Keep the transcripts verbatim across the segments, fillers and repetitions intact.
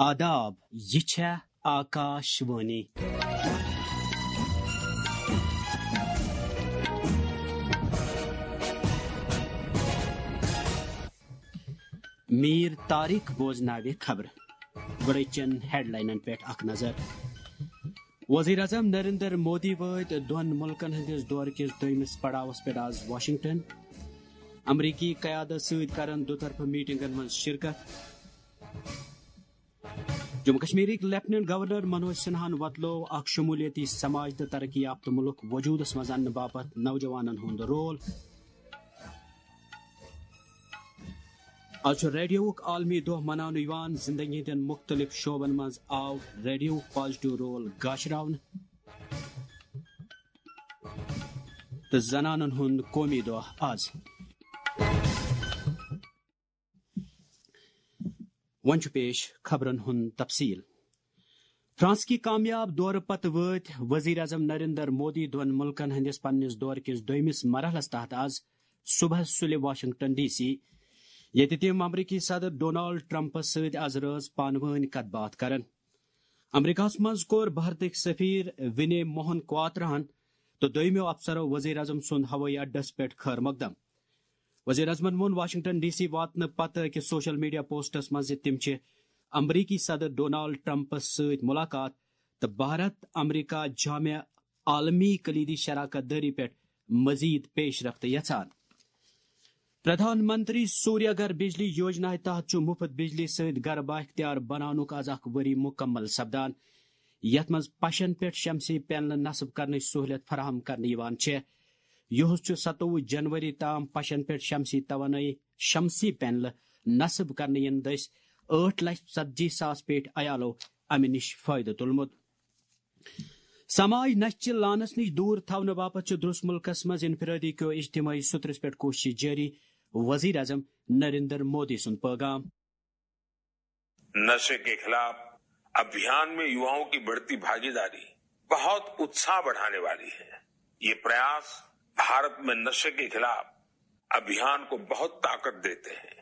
آداب، یہ چھے آکاشوانی۔ میر طارق بوزناوِ خبر گوڑچن ہیڈ لائنن پہ اخ نظر۔ وزیر اعظم نریندر مودی وٲتۍ دون ملکن ہندس دورٕ کس دویمس پڑاوس پہ آز واشنگٹن۔ امریکی قیادت ست کرن دوطرفہ میٹنگن من شرکت۔ جموں کشمیرک لیفٹننٹ گورنر منوج سنہاہن وتلو اخ شمولیتی سماج تو ترقی یافتہ ملک وجودس مز انہ باپت نوجوانن ہند رول۔ آج ریڈیوک عالمی دہ مناونہ یوان۔ زندگی ہندین مختلف شعبن مز آو ریڈیو پازیٹو رول گاشراون۔ تو زنانن ہند قومی دہ آز۔ ون پیش خبرن ہند تفصیل۔ فرانس کی کامیاب دورہ پتہ وٲتۍ وزیر اعظم نریندر مودی دون ملکن ہندس پننس دورہ کس دویمس مرحلس تحت آز صبح سلہِ واشنگٹن ڈی سی، ییٚتہِ تِم امریکی صدر ڈونالڈ ٹرمپس سۭتۍ آز رٲژ پانہٕ ؤنۍ کتھ باتھ کرن۔ امریکہس منٛز کوٚر بھارتٕکۍ سفیر ونے موہن کواترہن تہٕ دوٚیمٮ۪و افسرو وزیر اعظم سُنٛد ہوٲیی اڈس پٮ۪ٹھ خیر مقدم۔ وزیر اعظمن ووٚن واشنگٹن ڈی سی واتنہٕ پتہٕ أکِس سوشل میڈیا پوسٹس منٛز زِ تِم چھِ امریکی صدر ڈونالڈ ٹرمپس سۭتۍ ملاقات تہٕ بھارت امریکہ جامع عالمی کلیدی شراکت دٲری پٮ۪ٹھ مزید پیش رفت یژھان۔ پردھان منتری سوریہ گھر بجلی یوجنا تحت چھ مفت بجلی ست گھر بااختیار بناونک آز اخ وری مکمل سپدان، یتھ مز پشن پہ شمسی پینل نصب کرنے سہولت فراہم کرنے یوان چھ۔ یہ ستوہ جنوری تام پشن پہ شمسی توانائی شمسی پینل نصب کرنے ین دس آٹھ لچھ ژتجی ساس پیٹ عیالو امہ نش فائدہ تلمت۔ سماج نشہ لانس نش دور تھونہ باپت درس ملکس مز انفرادی کیو اجتماعی سترس پہ کوشش جاری۔ وزیر اعظم نریندر مودی سن پیغام۔ نشے کے خلاف ابھیان میں یواؤں کی بڑھتی بھاگیداری بہت اتساہ بڑھانے والی ہے۔ یہ پریاس بھارت میں نشے کے خلاف ابھیان کو بہت طاقت دیتے ہیں۔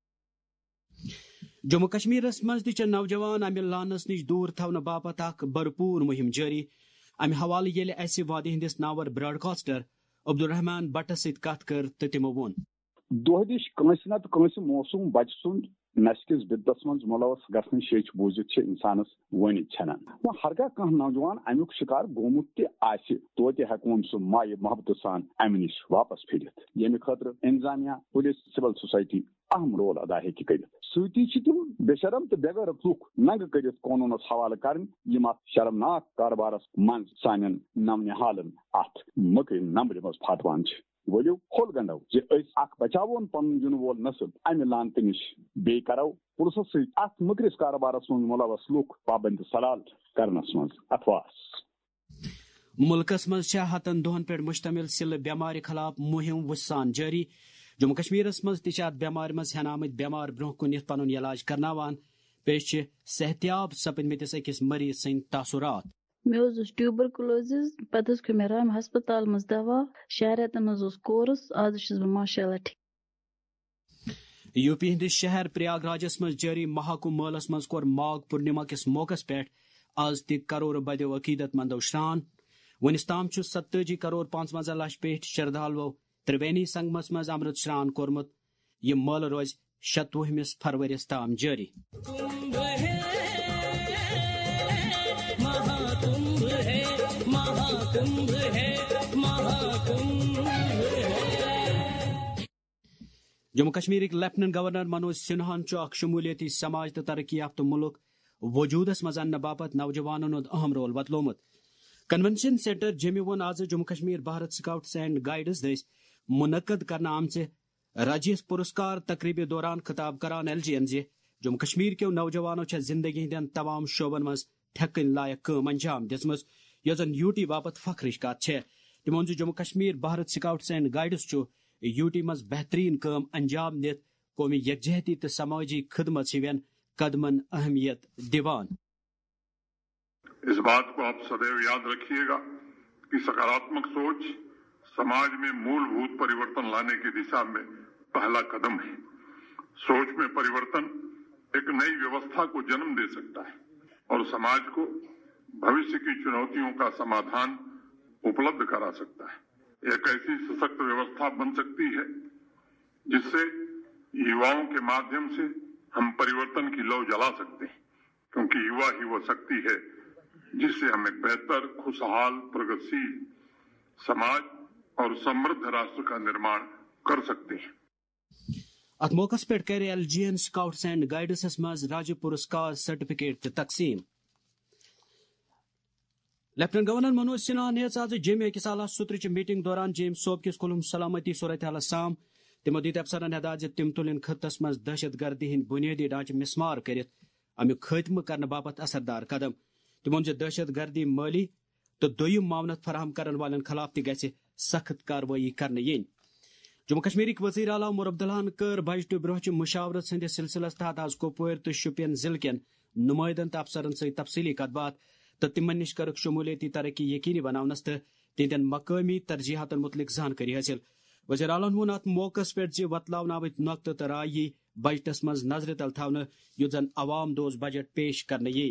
جموں کشمیر مز تہ نوجوان امہ لانس نش دور تھونہ باپت اخ بھرپور مہم جاری۔ امہ حوالہ ییٚلہ اسہ وادی ہندس ناور براڈ کاسٹر عبدالرحمان بٹس ست کت کر تو تمو وون دہ دش کنس نت کنس موسوم بچہ سند نشہ کس بدس من ملوث گھن شیچ بوزت انسانس ونت ژھنان۔ وہ ہرگاہ کھانا نوجوان امیک شکار گومت تہ توتہ ہیکون سہ مائع محبت سان امہ نش واپس پھرت، یمہ خاطر انتظامیہ، پولیس، سول سوسائٹی اہم رول ادا ہیکہ کرت۔ سۭتی چھ تم بے شرم تو بے غیرت لوک ننگہ کرت قانونس حوالہ کرن یم ات شرمناک کاربارس من سانن نونحالن ات مکر نمبر مز پھاٹوان چھ۔ ولو کھول گنڈو زِ أسۍ اکھ بچاون پن ین وول نسل امہ لانتہ نش، بی کرو پلسس ست ات مکرس کاربارس من ملوث لوک پابند سلال کرنس مز اتواس۔ ملکس مز ہتن دہن پہ مشتمل سلہ بیمار خلاف مہم وسان جاری۔ جموں کشمیر مز تہ ات بیمار مز ہین آمت بیمار برہ کن یت پن علاج کرناوان۔ پیش صحتیاب سپدمتس أکس مریض سند تاثرات۔ مے ٹیوبر کلوزز پتہ کھو مے رام ہسپتال مز دوا شہر رتن مز کورس، آج چھس بہ ماشاء اللہ ٹھیک۔ یو پی ہندس شہر پریاگ راجس مز جاری مہاکم مالس مز کور ماغ پورنما کس موقع پہ آز تہ کرور بدیو عقیدت مندو شران۔ ونس تام چھ ستتٲجی کروڑ پانژونزہ لچھ پیٹھ شردالو ترٛوینی سنگمس مز امرت شران کورمت۔ یہ مٲلہٕ روز شتوہمس فروریس تام جاری۔ جموں کشمیرک لیفٹننٹ گورنر منوج سنہاہن اخ شمولیتی سماج تو ترقی یافتہ ملک وجودس مز انہ باپت نوجوانن ہند اہم رول بتلومت۔ کنونشن سینٹر جموں وون آز Jammu Kashmir Bharat scouts and guides دس منعقد کرنے آمژ راجیش پرسکار تقریبہ دوران خطاب کران ایل جی این زِ جموں کشمیر کیو نوجوانوں چھےٚ زندگی ہندین تمام شعبن مز ٹھیکن لائق کٲم انجام دِژمٕژ، یۄس زن یو ٹی باپت فخرٕچ کتھ چھےٚ۔ تِمو ووٚن زِ Jammu Kashmir Bharat scouts and guides چھُ یو ٹی مز بہترین کٲم انجام دِتھ قومی یکجہتی تہٕ سماجی خدمت ہِوین قدمن اہمیت دِوان۔ اس بات کو آپ سدیو یاد رکھیے گا کہ سکاراتمک سوچ سماج میں مول بھوت پریورتن لانے کی دشا میں پہلا قدم ہے۔ سوچ میں پریورتن एक नई व्यवस्था को जन्म दे सकता है और समाज को भविष्य की चुनौतियों का समाधान उपलब्ध करा सकता है. एक ऐसी सशक्त व्यवस्था बन सकती है जिससे युवाओं के माध्यम से हम परिवर्तन की लौ जला सकते हैं, क्योंकि युवा ही वो शक्ति है जिससे हम एक बेहतर, खुशहाल, प्रगतिशील समाज और समृद्ध राष्ट्र का निर्माण कर सकते हैं. अत मौकस पे कर L G N scouts and guides मज राज्य पुरस्कार सर्टिफिकेट तकसीम. लेफ्टिनेंट गवर्नर मनोज सिन्हा ने आज जमे अकिस आला सुत्र मीटिंग दौरान जेम सोप किस कुलुम सलामती सूरत हाल साम. तमो दित अफसरन हदायत तिम तुलन खत्तस मज दहशत गर्दी हिंद बुनियादी ढांचे मिसमार कर अमुक खात्म करने बाबत असरदार कदम. तमो दहशत गर्दी माली तो दोयम मामनत फराहम करने वालन खिलाफ ति सख्त कार्रवाई करने यन. जम्मू कश्मीर वज़ीर आला उमर अब्दुल्लाहन कर बजट ब्रोह मुशावरत संदिस सिलसिलस तहत आज कुपवार तो शुपियन जिले कन नुमाइंदन तो अफसरन सहित तफसीली कतबात तो तिमन निश कर शमूलियती तरक्की यकीनी बनावनस तो तिहदन मकामी तरजीहातन मुतलिक जानकारी हासिल. वज़ीर आलान वोन अत मौकस पे वतलावन आमत नुक्तः तो राय बजटस मज नजर तल थवन युत जन अवाम दोज बजट पेश करने ये.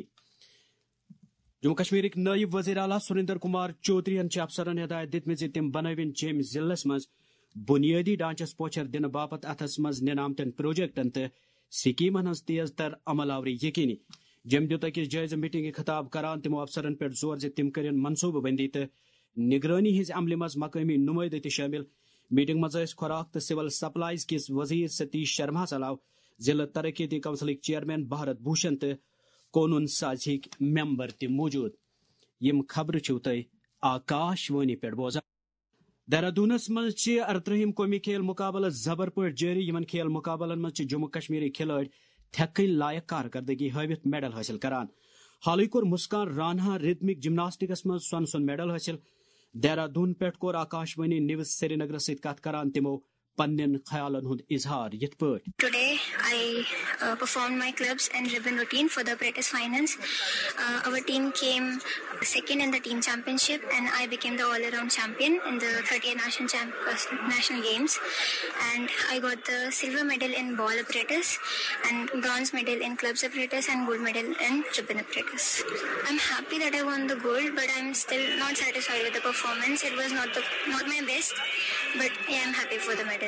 जम्मू कश्मीर नायब वज़ीर आला सुरेंद्र कुमार चौधरीन अफसरन हिदायत दितम तम बनविन जेम जिलस मज बुनियादी ढांचस पोचर दिन बापत अथस मज निन आमतन प्रोजेक्टन तो स्कीमन हज तेज तर अमल आवरी यकीनी. जम दित अकिस जायज मीटिंग खिताब करान तमो अफसरन पे जोर ज तम कर मनसूबह बंदी तो निगरानी हज अमल मज मकामी नुमाइंदे त शामिल. मीटिंग मज खुराक तो सिविल सप्लाईज किस वजीर सतीश शर्मा अलाव जिला तरक्की कौंसिल चेयरमैन भारत भूषण तो कानून साजी मेंबर त मौजूद. यम खबर तुम आकाशवाणी पे बोजान. देहरादूनस मज अड़त्रहम कौमी खेल मुकाबल जबर पे जारी. इन खेल मुकाबलन मज जम्मू कश्मीर खिलाड़ी थकन लायक कारकर्दगी हावित मेडल हासिल करान. हाल कोर मुस्कान राना रिदमिक जिमनास्टिकस मज स्वर्ण स्वर्ण मेडल हासिल. देहरादून पे कोर आकाशवाणी न्यूज श्रीनगर सत कत करान तिमो पन्न ख्यालन हुंद इजहार यथ पट. Today I uh, performed my clubs and ribbon routine for the Apprentice Finals. Uh, our team came second in the team championship and I became the all-around champion in the thirtieth national champ uh, national games. And I got the silver medal in ball apparatus and bronze medal in clubs apparatus and gold medal in ribbon apparatus. I'm happy that I won the gold, but I'm still not satisfied with the performance. It was not the not my best, but yeah, I'm happy for the medal.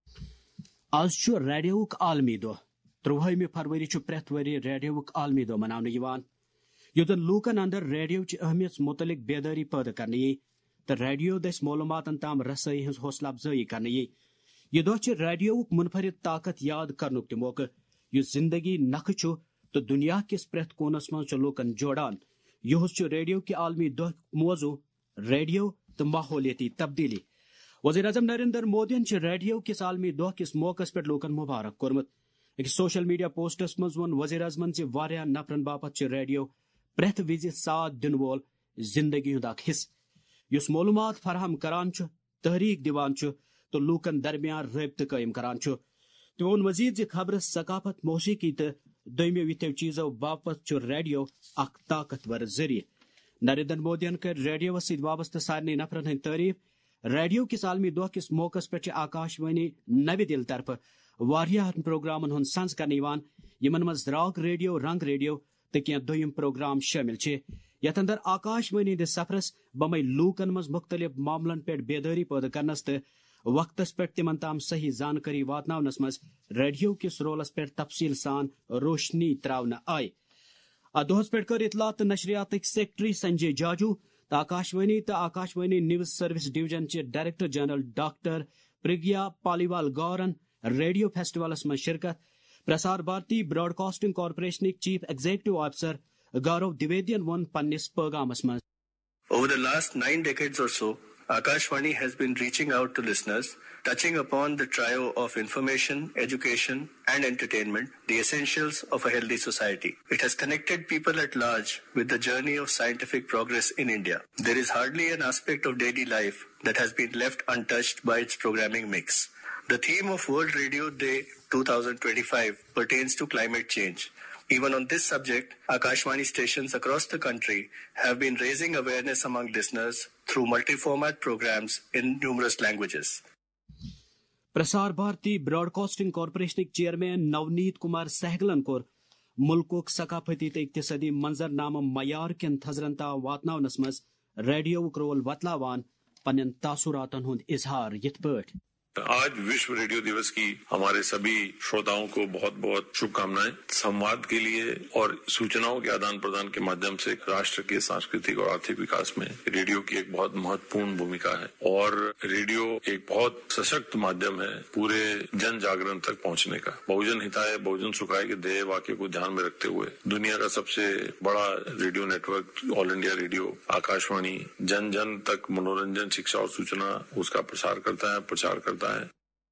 आज radio आलमी दो त्रुहमी फरवरी प्रेथ worry radio आलमी दो मनाने युदन लूकन अंदर radio अहमियत मुतलिक बेदारी पैदा करने ये तो रेडियो दस मालूमातन ताम रसाई हज हौसला अफजाई करने ये. यह दह रेडियो मुनफरिद ताकत याद करनुक त मौका युस जिंदगी नख तो दुनिया किस प्रेथ कोनस मज लूकन जोड़ान. यह रेडियो के आलमी दह मौजू रेडियो तो माहौलियती तब्दीली. वज़ीर आज़म नरेंद्र मोदियन रेडियो किस आलमी दह किस मौकस पे लूकन मुबारक कोरमत. एक सोशल मीडिया पोस्टस मज वोन वज़ीर आज़मन वारिया नफरन बापत रेडियो प्रेथ विज साथ दिन वोल जिंदगी हुंद अख हिस्स युस मालूमात फराहम करान तहरीक दिवान तो लूकन दरमियान रब्त कायम करान. तो वोन मजीद खबर सकाफत मौसीकी तो दोमियो वित्यो चीजों बापत रेडियो अख ताकतवर जरिए. नरेंद्र मोदियन कर रेडियो सत वाबस्त सारे नफरन हंद तारीफ. रेडियो किस आलमी दह किस मौकस पे आकाशवाणी नवी दिल तरफ वारियाह प्रोग्रामन हुंद संज करने यमन मज राग रेडियो, रंग रेडियो तो क्या दोयम प्रोग्राम शामिल यथ अंदर आकाशवाणी दे सफरस बमई लूकन मज मुख्तलिफ मामलन पे बेदारी पैदा करनस तो वक्तस पे तिमन ताम सही जानकारी वातनावनस मज रेडियो किस रोलस पे तफसील सान रोशनी त्रावन आय. दोहस पे कर इतला तो नशरियात सेक्रेटरी संजय जाजू तो आकाशवाणी तो आकाशवाणी न्यूज सर्विस डिवीजन के director general doctor Pragya Paliwal गौरन रेडियो फेस्टिवलस में शिरकत. Prasar Bharati broadcasting corporation chief executive officer Gaurav द्विवेदियन वन पन्निस पैगामस में. Over the last nine decades or so, Akashvani has been reaching out to listeners, touching upon the trio of information, education, and entertainment, the essentials of a healthy society. It has connected people at large with the journey of scientific progress in India. There is hardly an aspect of daily life that has been left untouched by its programming mix. The theme of World Radio Day twenty twenty-five pertains to climate change. Even on this subject, Akashvani stations across the country have been raising awareness among listeners through multi-format programs in numerous languages. Prasar Bharati broadcasting corporation chairman Navneet Kumar सहगलन कोर ملک ثقافتی تو اقتصادی منظر نامہ معیار کن تھزرن تام واتناونس مز ریڈیو رول وتلاوان پنن تاثراتن ہند اظہار یت پاٹ. آج وشو ریڈیو دیوس کی ہمارے سبھی شروتاؤں کو بہت بہت شبھ کامنائیں. سمواد کے لیے اور سوچناؤں کے آدان پردان کے مادھیم سے راشٹر کے سانسکرتک اور آرتھک وکاس میں ریڈیو کی ایک بہت مہتوپورن بھومکا ہے اور ریڈیو ایک بہت سشکت مادھیم ہے پورے جن جاگرن تک پہنچنے کا. بہوجن ہتائے بہوجن سکھائے کے دیہ واقعے کو دھیان میں رکھتے ہوئے دنیا کا سب سے بڑا radio network all India radio Akashvani جن جن تک منورنجن شکشا اور سوچنا اس کا پرسار کرتا ہے پرچار کرتا ہے.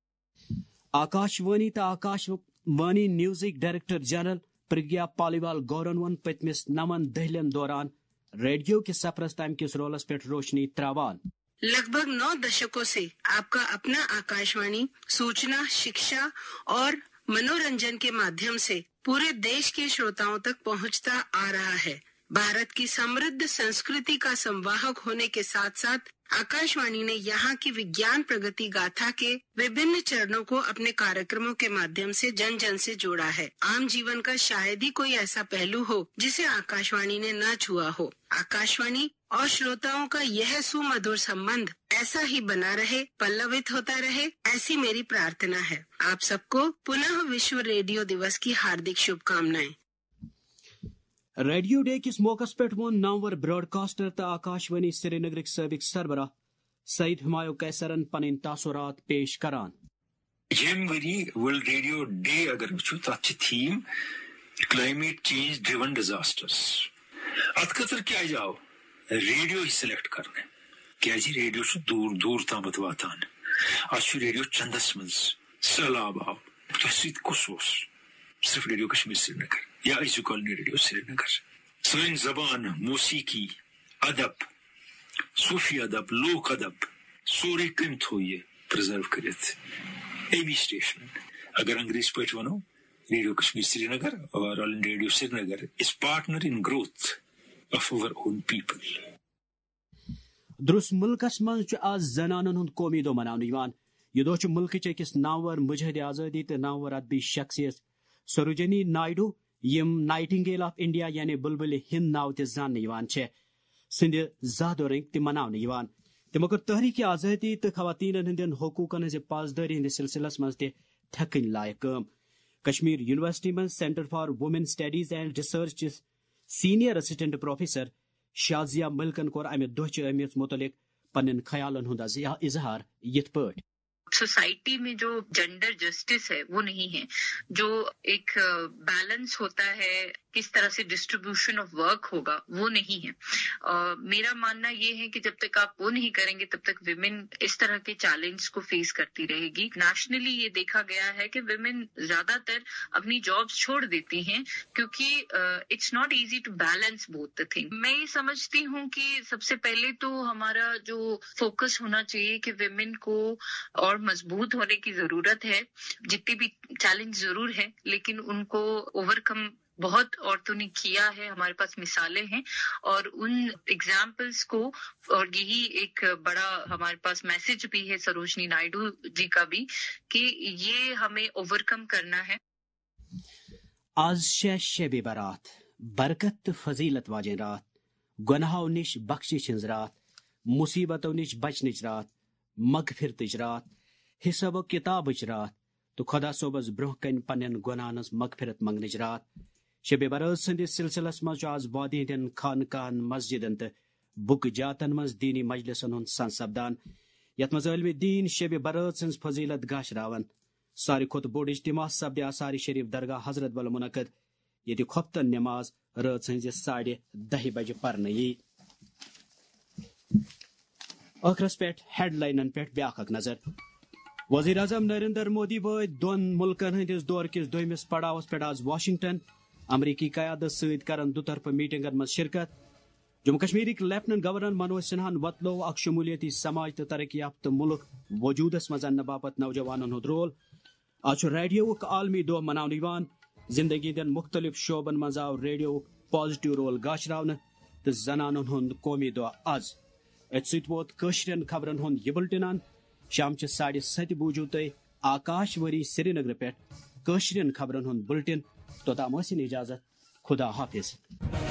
آکاشوانی تو آکاشوانی نیوزک ڈائریکٹر جنرل پرگیا پالیوال گورن ون پتمس نمن دہلین دوران ریڈیو کے سفرس تم کس رولس پہ روشنی تراوان. لگ بھگ نو دشکوں سے آپ کا اپنا آکاشوانی سوچنا شکشا اور منورنجن کے مادھیم سے پورے دیش کے شروتاؤں تک پہنچتا آ رہا ہے. بھارت کی سمردھ سنسکرتی کا سمواہک ہونے کے ساتھ ساتھ آکاشوانی نے یہاں کی وگیان پرگتی گاتھا کے وبھن چرنوں کو اپنے کارکرموں کے مادھیم سے جن جن سے جوڑا ہے. عام جیون کا شاید ہی کوئی ایسا پہلو ہو جسے آکاشوانی نے نہ چھوا ہو. آکاشوانی اور شروتاؤں کا یہ سمدھر سمبندھ ایسا ہی بنا رہے، پلوت ہوتا رہے، ایسی میری پرارتھنا ہے. آپ سب کو پنہ وشو ریڈیو دیوس کی ہاردک شبھ کامنائیں. ریڈیو ڈے کس موقع پہ ون نامور براڈ کاسٹر تو آکاشوانی سری نگرک سابق سربراہ سعید ہمایوں کیسرن پنن تاثرات پیش کران. یم وری ورلڈ ریڈیو ڈے اگر وچھو تات theme climate change driven disasters. ات خاطر کیا جاؤ ریڈیو سلیکٹ کرنے کی ریڈیو دور دور تامت واتان. آج ریڈیو چندس مز سہلاب آو تہ سیت کس صرف ریڈیو کشمیر سری نگر یا ایسو کالونی ریڈیو سری نگر. سن زبان موسیقی ادب صوفی ادب لوک ادب سورے کم تھو یہ پرزرو کرت. ایمی اسٹیشن اگر انگریز پہ ونو ریڈیو کشمیر سری نگر اور all India radio Srinagar is partner in growth of our own people. درس ملکس مز آز زنانن ہند قومی دہ مناونہ. یہ دہ ملک اکس نامور مجاہد آزادی تو نامور ادبی شخصیت سروجنی نائیڈو یم نائٹنگیل آف انڈیا یعنی بلبل ہند ناو تہ زانہ سند زا دورنگ تہ مناونہ. تمو کر تحریک آزادی تو خواتین ہندین حقوقن ہز پاسداری ہند سلسلس مز تہ تھکن لائق کام. کشمیر یونیورسٹی مز centre for women studies and research senior assistant professor Shazia ملکن کور امہ دہ چہ اہمیت متعلق پنن خیالن ہند اظہار یت پاٹ. سوسائٹی میں جو جینڈر جسٹس ہے وہ نہیں ہے، جو ایک بیلنس ہوتا ہے کس طرح سے ڈسٹریبیوشن آف ورک ہوگا وہ نہیں ہے. uh, میرا ماننا یہ ہے کہ جب تک آپ وہ نہیں کریں گے تب تک ویمن اس طرح کے چیلنج کو فیس کرتی رہے گی. نیشنلی یہ دیکھا گیا ہے کہ ویمن زیادہ تر اپنی جابس چھوڑ دیتی ہیں کیونکہ it's not easy to balance both the thing. میں یہ سمجھتی ہوں کہ سب سے پہلے تو ہمارا جو فوکس ہونا چاہیے کہ ویمن کو اور مضبوط ہونے کی ضرورت ہے. جتنے بھی چیلنج ضرور ہیں لیکن ان کو اوور کم بہت عورتوں نے کیا ہے. ہمارے پاس مثالیں ہیں اور ان ایگزامپلس کو، اور یہی ایک بڑا ہمارے پاس میسج بھی ہے سروجنی نائیڈو جی کا بھی کہ یہ ہمیں اوور کم کرنا ہے. آز شب برات برکت فضیلت واجن رات، گناہوں نش بخشش ہنز رات، مصیبتوں نش بچنچ رات، مغفرتچ رات، حساب و کتابچ رات تو خدا صوبس برہ کن پنن گناہن مغفرت منگنچ رات. شب برات سندس سلسلس مز آز وادی ہندین خانقاہن مسجدن تو بک جاتن مز دینی مجلسن ہند سن سپدان یت مز علم دین شب برات سن فضیلت گاشراون. ساری کھت بوڑ اجتماع سپدِ آثار شریف درگاہ حضرت بل منعقد یہ خفتن نماز رات سنز ساڑھے دہ بجے پرن یی. ٲخرس پہ ہیڈ لائنن پہ بیاکھ اکھ نظر. وزیر اعظم نریندر مودی وٲتۍ دون ملکن ہندس دور کس دویمس پڑاوس پہ آز واشنگٹن. امریکی قیادت ست کرن دوطرفہ میٹنگن مز شرکت. جموں کشمیرک لیفٹنٹ گورنر منوج سنہاہن وتلو اکھ شمولیتی سماج تو ترقی یافتہ ملک وجودس مز انہ باپت نوجوانن ہند رول. آج ریڈیوک عالمی دہ مناونہ. زندگی ہندین مختلف شعبن مز آو ریڈیو پازیٹو رول گاشراونہ تو زنانن ہند قومی دہ آز. ات ست ووت کشرین خبرن ہند یہ بلٹنان. شام ساڑھے ست بوجو تھی آکاش وری سری نگر پہ کشرین خبرن ہند بلٹن. توتام حسین اجازت، خدا حافظ.